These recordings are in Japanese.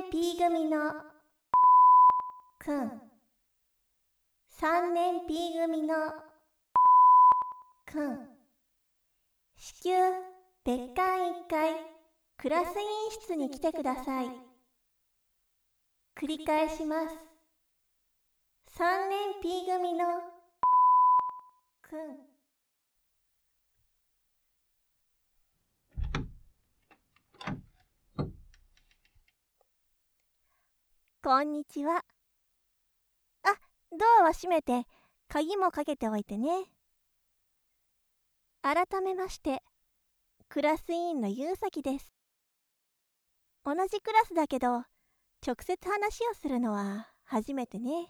年 P 組のくん、3年 P 組のくん、至急別館1階クラス委員室に来てください。繰り返します。3年 P 組のくん。こんにちは。あ、ドアは閉めて鍵もかけておいてね。改めまして、クラス委員のゆうさきです。同じクラスだけど、直接話をするのは初めてね。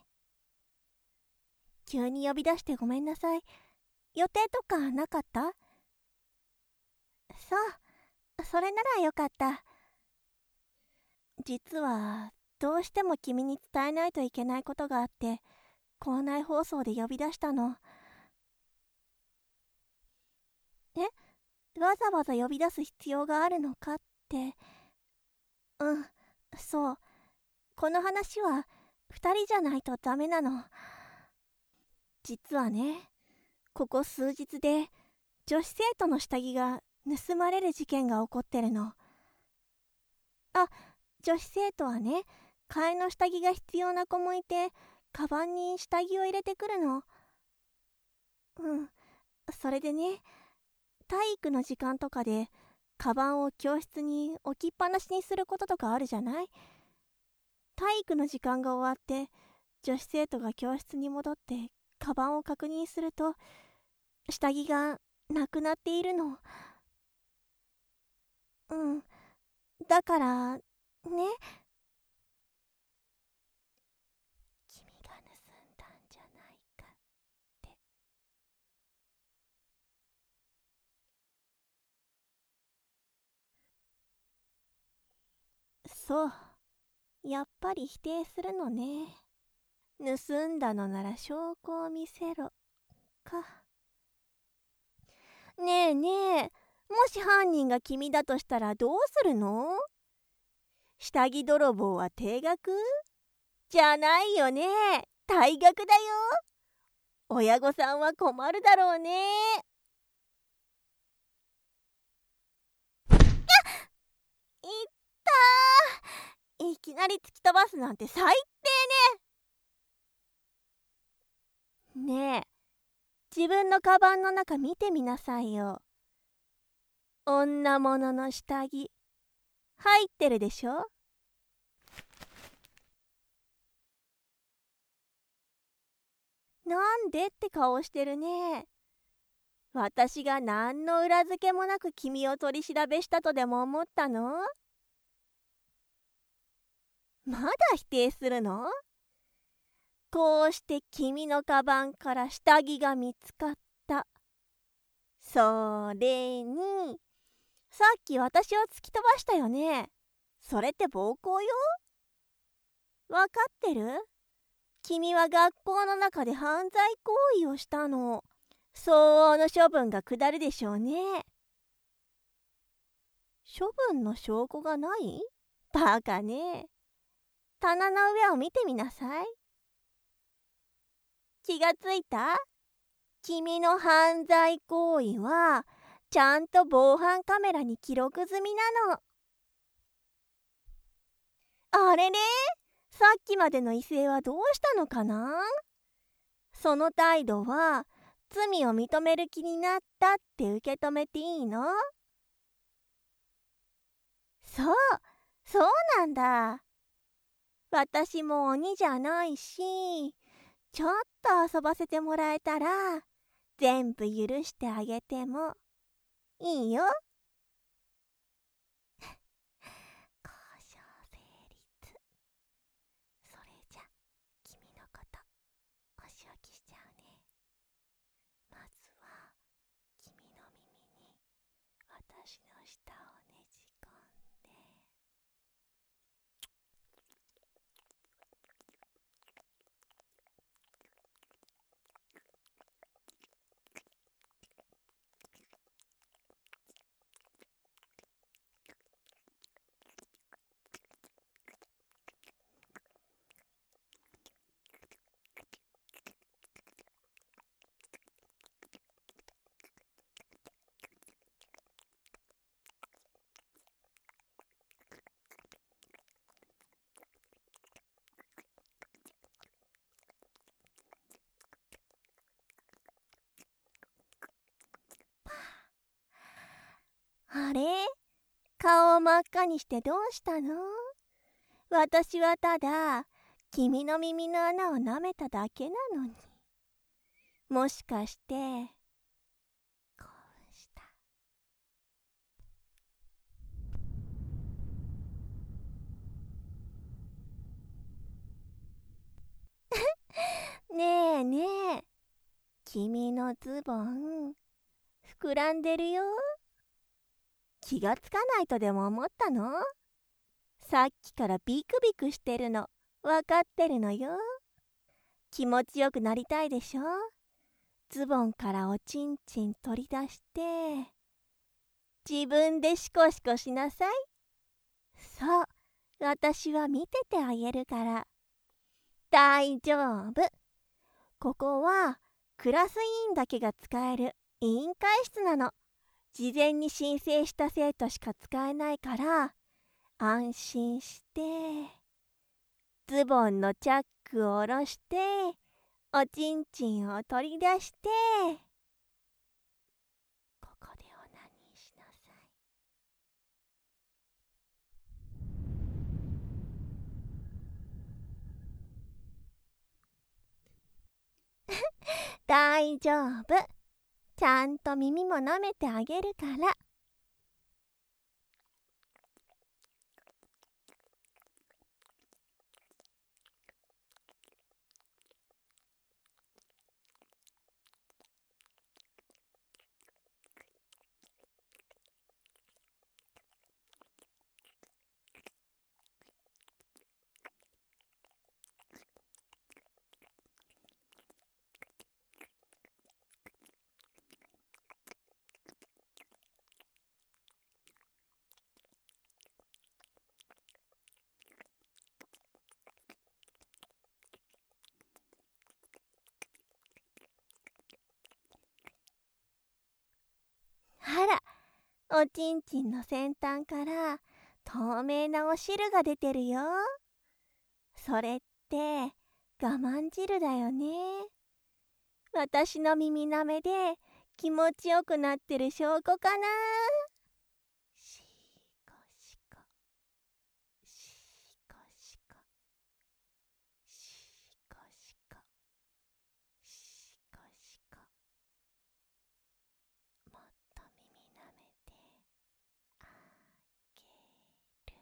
急に呼び出してごめんなさい。予定とかなかった？そう、それならよかった。実は、どうしても君に伝えないといけないことがあって、校内放送で呼び出したの。わざわざ呼び出す必要があるのかって。そう。この話は2人じゃないとダメなの。実はね、ここ数日で女子生徒の下着が盗まれる事件が起こってるの。女子生徒はね、替えの下着が必要な子もいて、カバンに下着を入れてくるの。それでね、体育の時間とかでカバンを教室に置きっぱなしにすることとかあるじゃない？体育の時間が終わって女子生徒が教室に戻ってカバンを確認すると、下着がなくなっているの。だからね、君が盗んだんじゃないかって。そう、やっぱり否定するのね。盗んだのなら証拠を見せろか。ねえねえ、もし犯人が君だとしたらどうするの？下着泥棒は定額？じゃないよね。退学だよ。親御さんは困るだろうね。いったー。いきなり突き飛ばすなんて最低ね。ねえ、自分のカバンの中見てみなさいよ。女物の下着入ってるでしょ？なんでって顔してるね。私が何の裏付けもなく君を取り調べしたとでも思ったの？まだ否定するの？こうして君のカバンから下着が見つかった。それに、さっき私を突き飛ばしたよね。それって暴行よ。わかってる？君は学校の中で犯罪行為をしたの。相応の処分が下るでしょうね。処分の証拠がない？バカね。棚の上を見てみなさい。気がついた？君の犯罪行為はちゃんと防犯カメラに記録済みなの。あれれ？さっきまでの威勢はどうしたのかな？その態度は罪を認める気になったって受け止めていいの？そうなんだ。私も鬼じゃないし、ちょっと遊ばせてもらえたら全部許してあげてもいいよ。交渉成立。それじゃ君のことお仕置きしちゃうね。まずは君の耳に私の舌をねじ込んで。 あれ、顔を真っ赤にしてどうしたの？私はただ君の耳の穴を舐めただけなのに。もしかして興奮した？ねえねえ、君のズボン膨らんでるよ。気がつかないとでも思ったの？さっきからビクビクしてるのわかってるのよ。気持ちよくなりたいでしょ？ズボンからおちんちん取り出して自分でシコシコしなさい。そう、私は見ててあげるから。大丈夫。ここはクラス委員だけが使える委員会室なの。事前に申請した生徒しか使えないから安心して。ズボンのチャックを下ろしておちんちんを取り出してここでオナニーしなさい。大丈夫。ちゃんと耳も舐めてあげるから。あら、おちんちんの先端から透明なお汁が出てるよ。それって我慢汁だよね。私の耳舐めで気持ちよくなってる証拠かな。シコシコ、シコシコ、シコシコ、シコシコ。もっと耳舐めてあげる。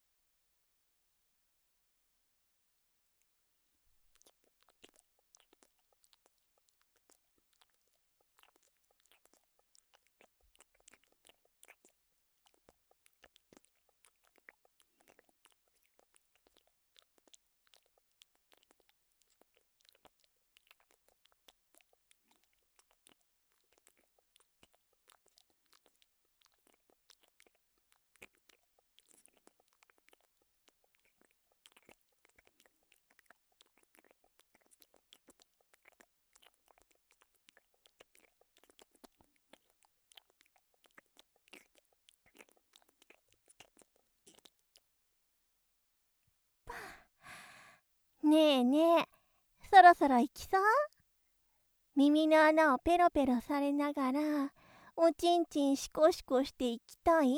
ねえねえ、そろそろ行きそう？耳の穴をペロペロされながらおちんちんシコシコしていきたい？い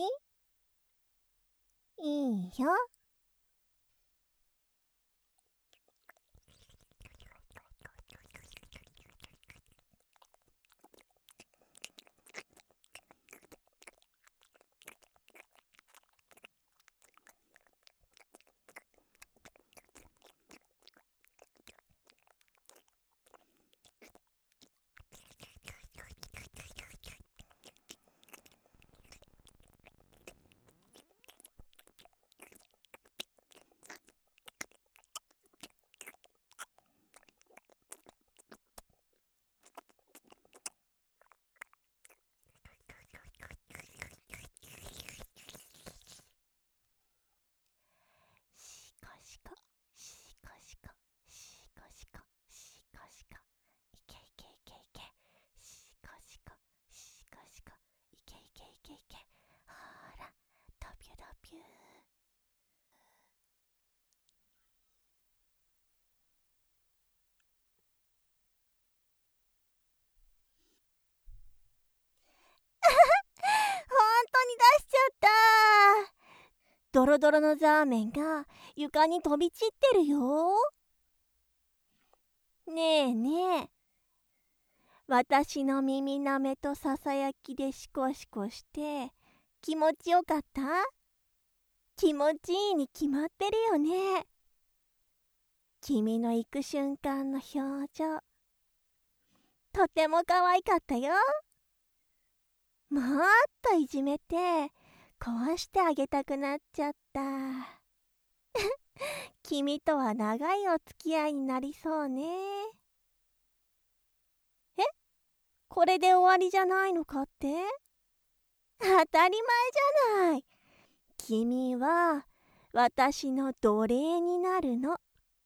いよ。 ドロドロのザーメンが床に飛び散ってるよ。ねえねえ、私の耳なめとささやきでシコシコして気持ちよかった？気持ちいいに決まってるよね。君の行く瞬間の表情、とても可愛かったよ。もっといじめて壊してあげたくなっちゃった。君とは長いお付き合いになりそうね。え、これで終わりじゃないのかって？当たり前じゃない。君は私の奴隷になるの。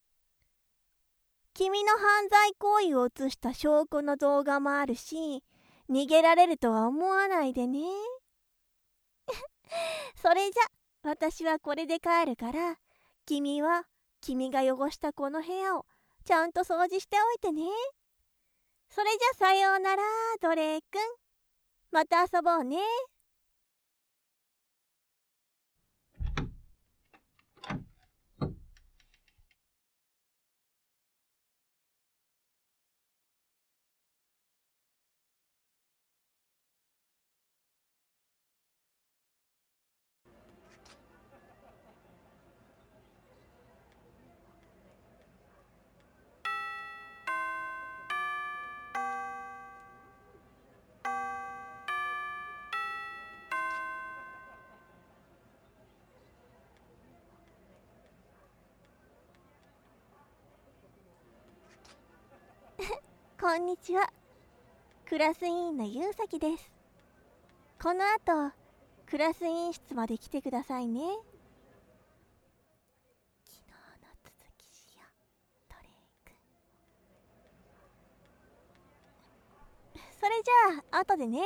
君の犯罪行為を映した証拠の動画もあるし、逃げられるとは思わないでね。それじゃ、私はこれで帰るから、君は君が汚したこの部屋をちゃんと掃除しておいてね。それじゃさようなら、ドレー君。また遊ぼうね。こんにちは。クラス委員のゆうさきです。この後、クラス委員室まで来てくださいね。昨日の続きしよう、ドレイ君。それじゃあ、後でね。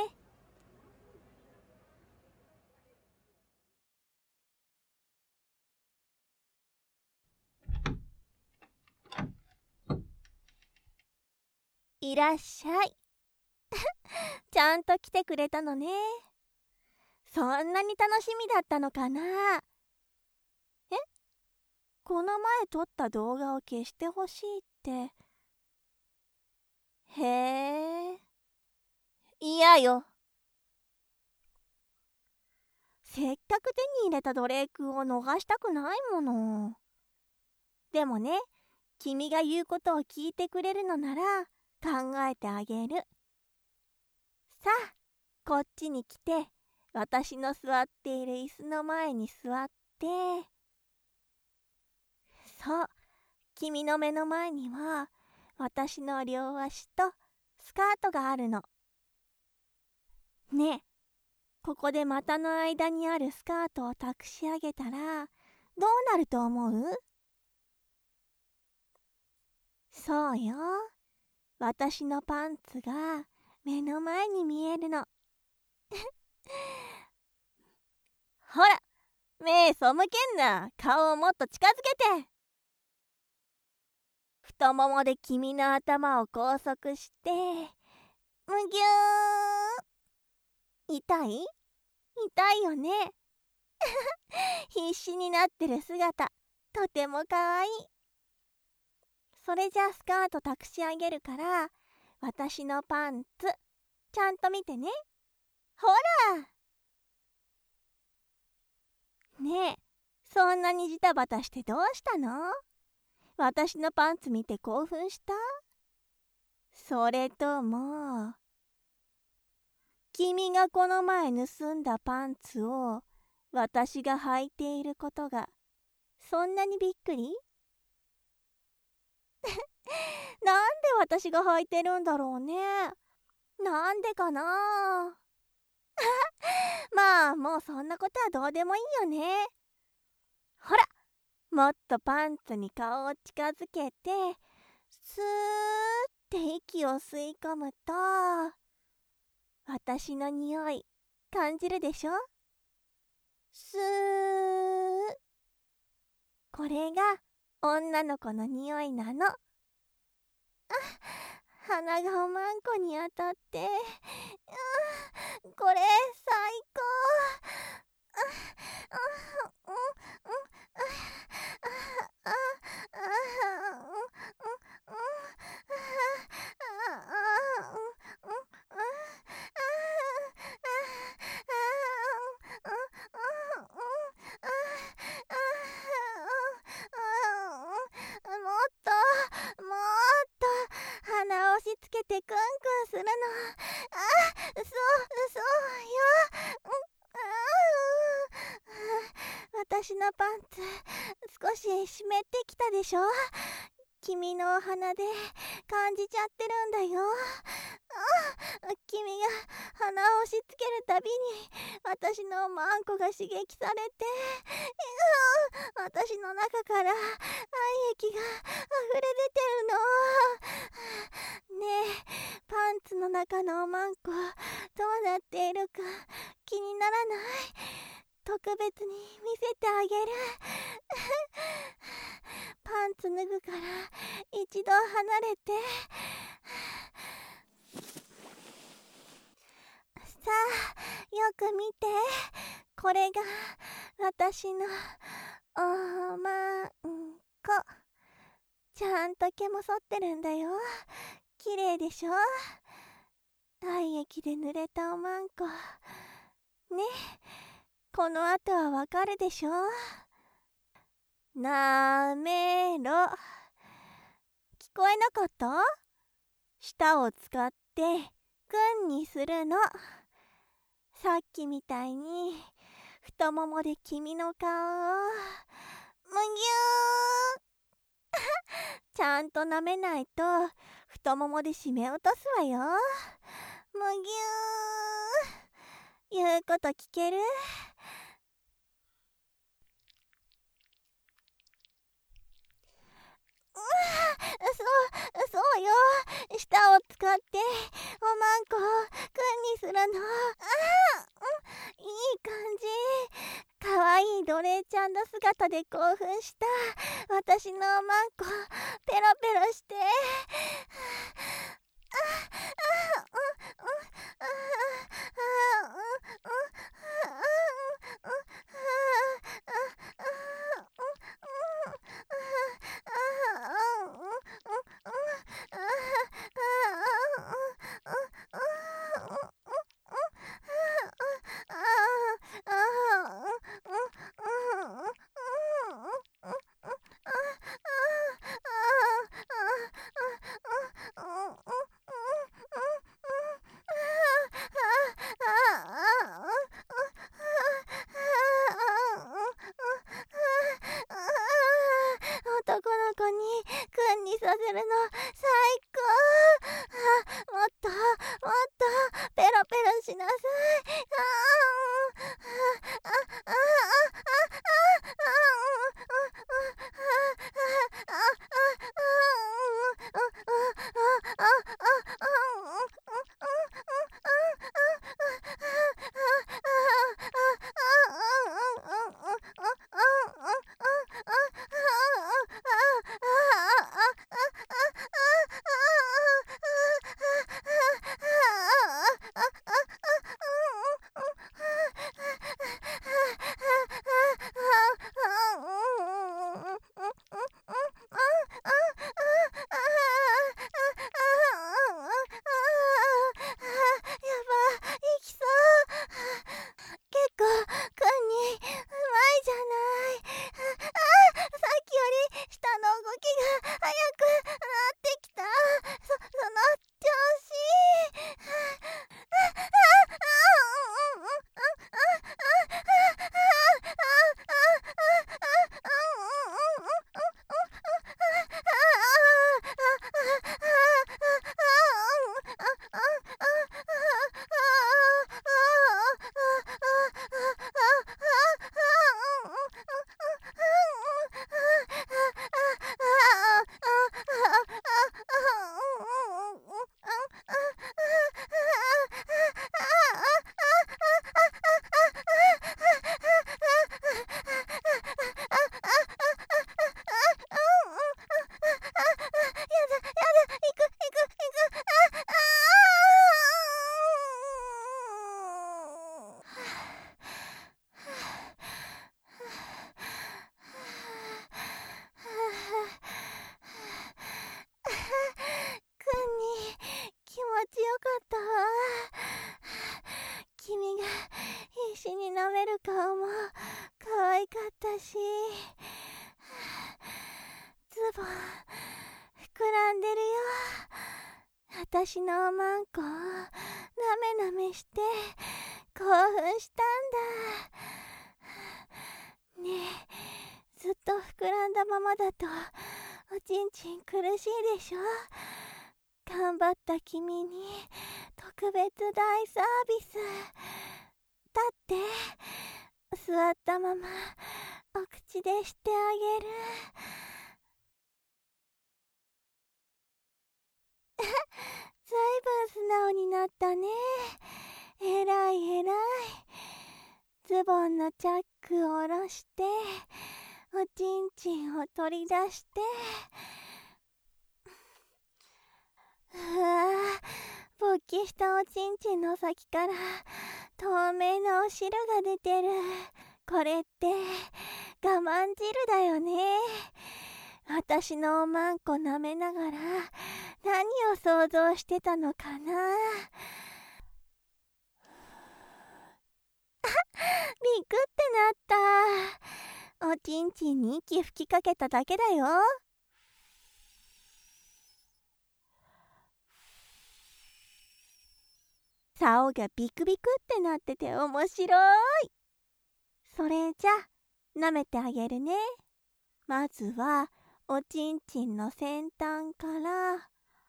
いらっしゃい。ちゃんと来てくれたのね。そんなに楽しみだったのかな。え、この前撮った動画を消してほしいって。へえ、嫌よ。せっかく手に入れたドレークを逃したくないもの。でもね、君が言うことを聞いてくれるのなら考えてあげる。さあ、こっちに来て、私の座っている椅子の前に座って、そう、君の目の前には私の両足とスカートがあるの。ねえ、ここで股の間にあるスカートを託し上げたらどうなると思う？そうよ、私のパンツが目の前に見えるの。ほら、目背けんな。顔をもっと近づけて。太ももで君の頭を拘束して、むぎゅー。痛い？痛いよね。必死になってる姿、とてもかわいい。それじゃあスカート託し上げるから、私のパンツ、ちゃんと見てね。ほら。ねえ、そんなにジタバタしてどうしたの？私のパンツ見て興奮した？それとも、君がこの前盗んだパンツを私が履いていることがそんなにびっくり？なんで私が履いてるんだろうね。なんでかな。まあ、もうそんなことはどうでもいいよね。ほら、もっとパンツに顔を近づけて、スーって息を吸い込むと、私の匂い感じるでしょ？スー。これが女の子の匂いなの。鼻がおまんこに当たって、これ最鼻を押し付けてクンクンするの。そうよ。私のパンツ少し湿ってきたでしょ。君のお鼻で感じちゃってるんだよ。君が鼻を押し付けるたびに私のマンコが刺激されて、私の中から愛液が溢れ出てるの。ねえ、パンツの中のおまんこどうなっているか気にならない？特別に見せてあげる。パンツ脱ぐから一度離れて。さあ、よく見て。これが私のおまんこ。ちゃんと毛も剃ってるんだよ。綺麗でしょ？愛液で濡れたおまんこね。この後はわかるでしょ？なめろ。聞こえなかった？舌を使ってくんにするの。さっきみたいに太ももで君の顔をむぎゅーちゃんと舐めないと太ももで締め落とすわよ。むぎゅー。言うこと聞ける？そうよ。舌を使っておまんこをくんにするの。いい感じ。かわいい奴隷ちゃんの姿で興奮した私のおまんこペロペロして。男の子にくんにさせるの最高。もっとペロペロしなさい。 私のおまんこをなめなめして興奮したんだ。ねえ、ずっと膨らんだままだとおちんちん苦しいでしょ。頑張った君に特別大サービス。だって座ったままお口でしてあげる。ずいぶん素直になったね。えらいえらい。ズボンのチャックを下ろしておちんちんを取り出して、うわぁ、勃起したおちんちんの先から透明なお汁が出てる。これって我慢汁だよね。私のおまんこ舐めながら何を想像してたのかな。びっくってなった。おちんちんに息吹きかけただけだよ。竿がビクビクってなってて面白い。それじゃ舐めてあげるね。まずはおちんちんの先端から、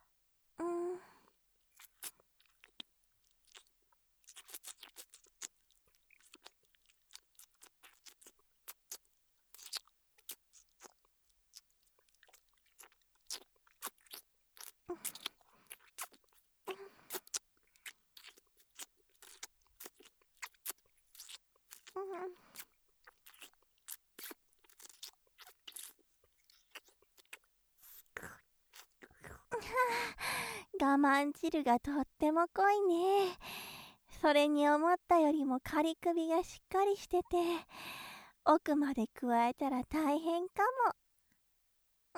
我慢汁がとっても濃いね。それに思ったよりも仮首がしっかりしてて、奥まで加えたら大変かも。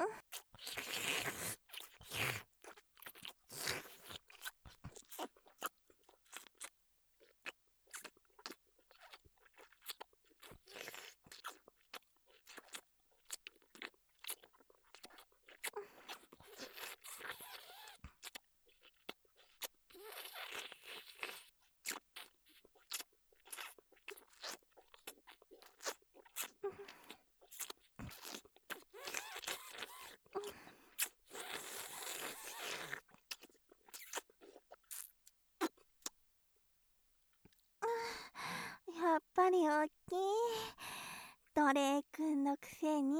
やっぱりおっきい。ドレー君のくせに。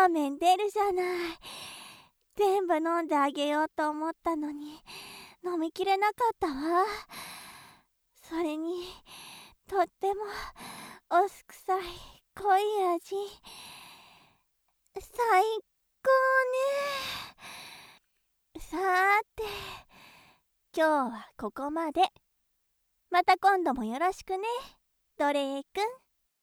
ーメン出るじゃない。全部飲んであげようと思ったのに飲みきれなかったわ。それにとってもお酢臭い濃い味。最高ね。さーて、今日はここまで。また今度もよろしくね、ドレーくん。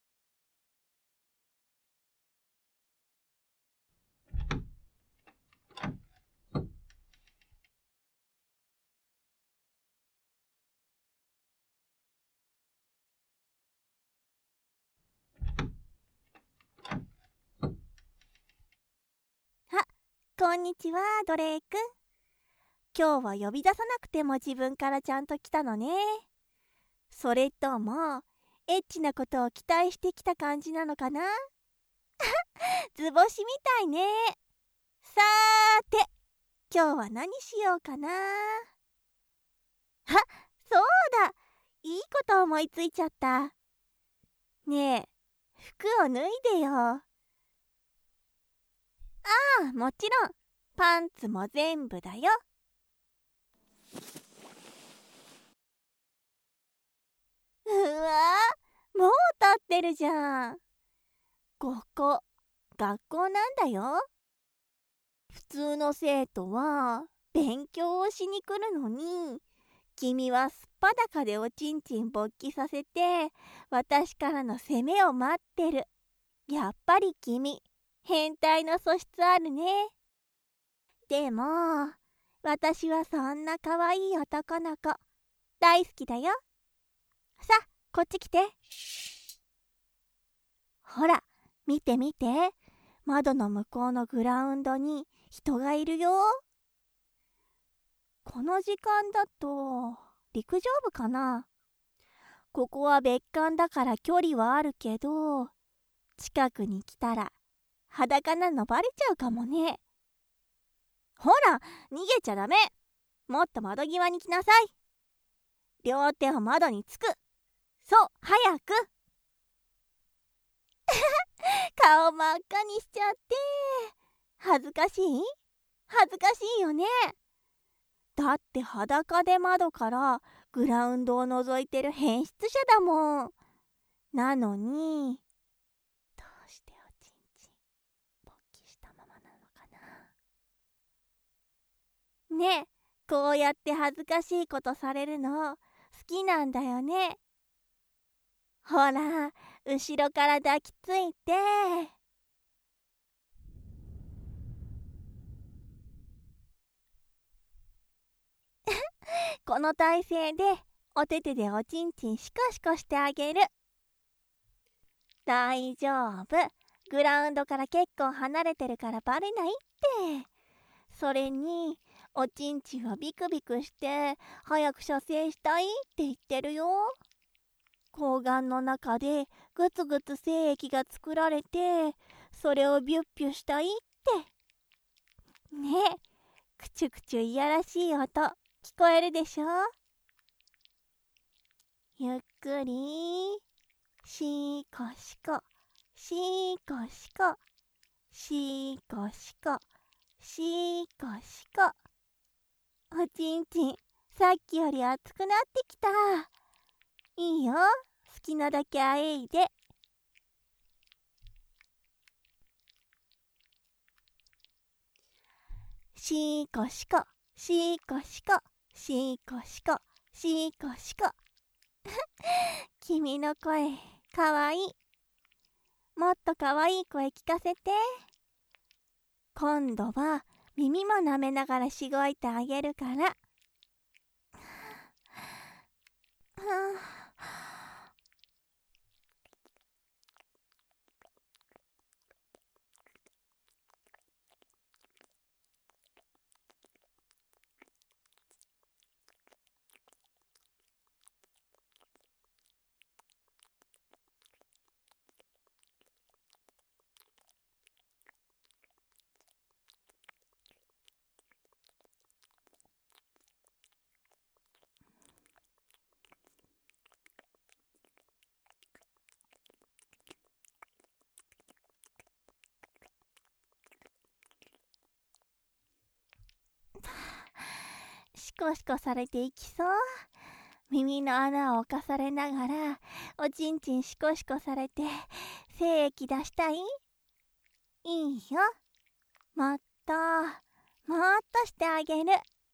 こんにちは、ドレーくん。今日は呼び出さなくても自分からちゃんと来たのね。それともエッチなことを期待してきた感じなのかな。図星みたいね。さーて、今日は何しようかな。そうだ、いいこと思いついちゃった。ねえ、服を脱いでよ。もちろんパンツも全部だよ。うわー、もう立ってるじゃん。ここ学校なんだよ。普通の生徒は勉強をしに来るのに、君はすっぱだかでおちんちん勃起させて私からの攻めを待ってる。やっぱり君変態の素質あるね。でも私はそんな可愛い男の子大好きだよ。さあこっち来て。ほら見て見て、窓の向こうのグラウンドに人がいるよ。この時間だと陸上部かな。ここは別館だから距離はあるけど、近くに来たら裸なのバレちゃうかもね。ほら逃げちゃダメ。もっと窓際に来なさい。両手を窓につく。そう早く。顔真っ赤にしちゃって恥ずかしい？恥ずかしいよね。だって裸で窓からグラウンドを覗いてる変質者だもん。なのにどうしておちんちん勃起したままなのかな。ねえ、こうやって恥ずかしいことされるの好きなんだよね。ほら後ろから抱きついて。この体勢でお手手でおちんちんシコシコしてあげる。大丈夫、グラウンドから結構離れてるからバレないって。それにおちんちんはビクビクして早く射精したいって言ってるよ。睾丸の中でグツグツ精液が作られて、それをビュッビュしたいってね。え、クチュクチュいやらしい音聞こえるでしょ。ゆっくりシコシコシコシコシコシコシコシコ。おちんちんさっきより熱くなってきた。いいよ、好きなだけあえいで。シコシコシコシコシコシコシコシコ。君の声かわいい。もっとかわいい声聞かせて。今度は耳も舐めながらしごいてあげるから。 コシコされていきそう。耳の穴を侵されながらおちんちんシコシコされて精液出したい？いいよ。もっとしてあげる。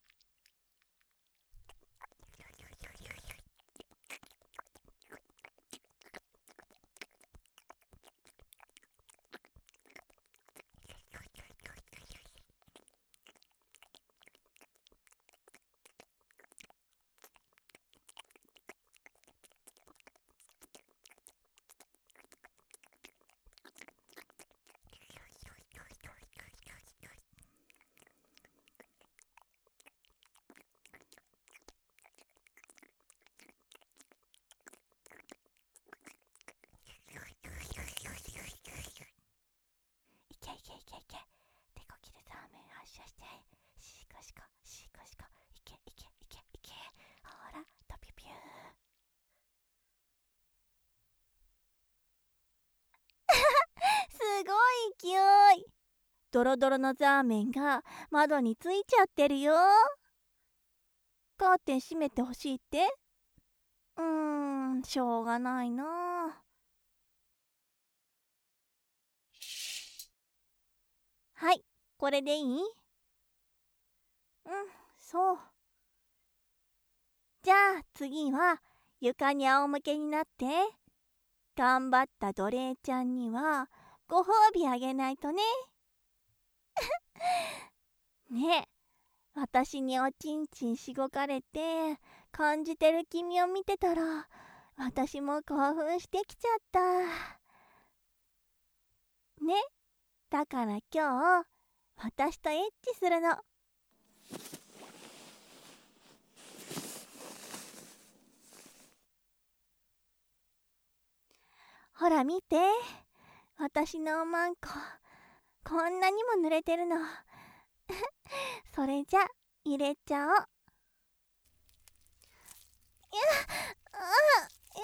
いけ。手こきでザーメン発射して。シコシコ。いけ。ほら、トピピュー。すごい勢い。ドロドロのザーメンが窓についちゃってるよ。カーテン閉めてほしいって？しょうがないな。はい、これでいい？そう。じゃあ次は床に仰向けになって。頑張った奴隷ちゃんにはご褒美あげないとね。ねえ、私におちんちんしごかれて感じてる君を見てたら私も興奮してきちゃった。ね、だから今日私とエッチするの。ほら見て、私のおまんここんなにも濡れてるの。それじゃ入れちゃおう。いや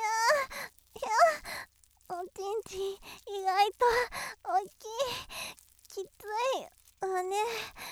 おちんちん意外と大きい。きついわね。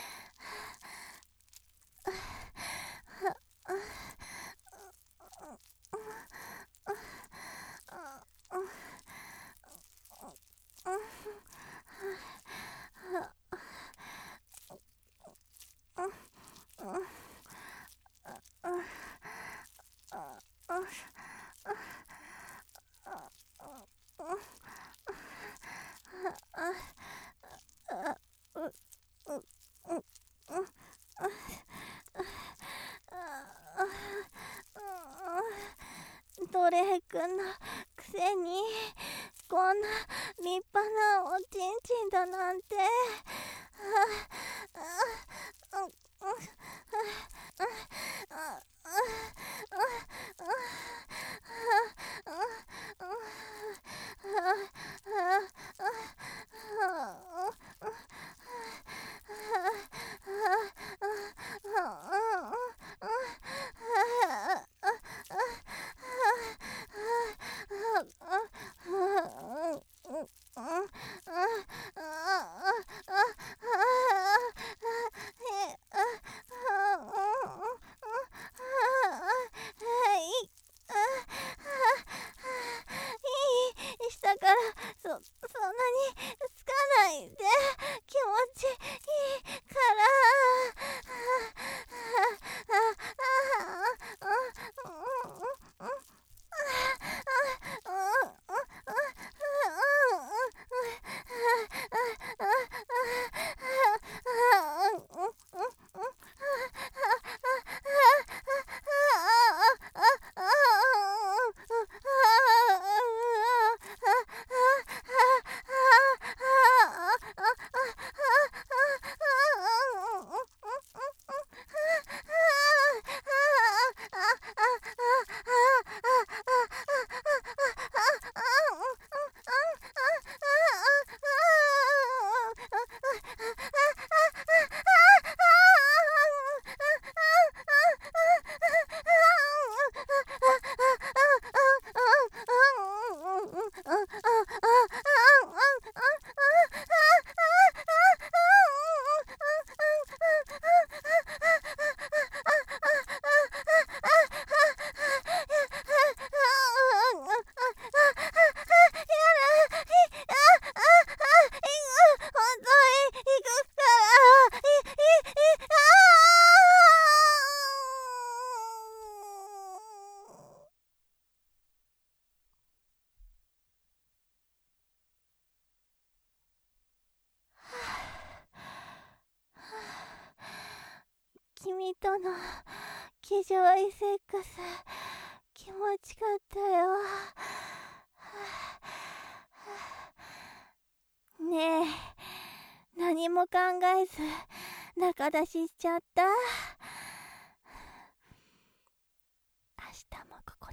奴隷くんのくせにこんな立派なおちんちんだなんて。 ジョイセックス気持ちかったよ。ねえ、何も考えず仲出ししちゃった。明日もこ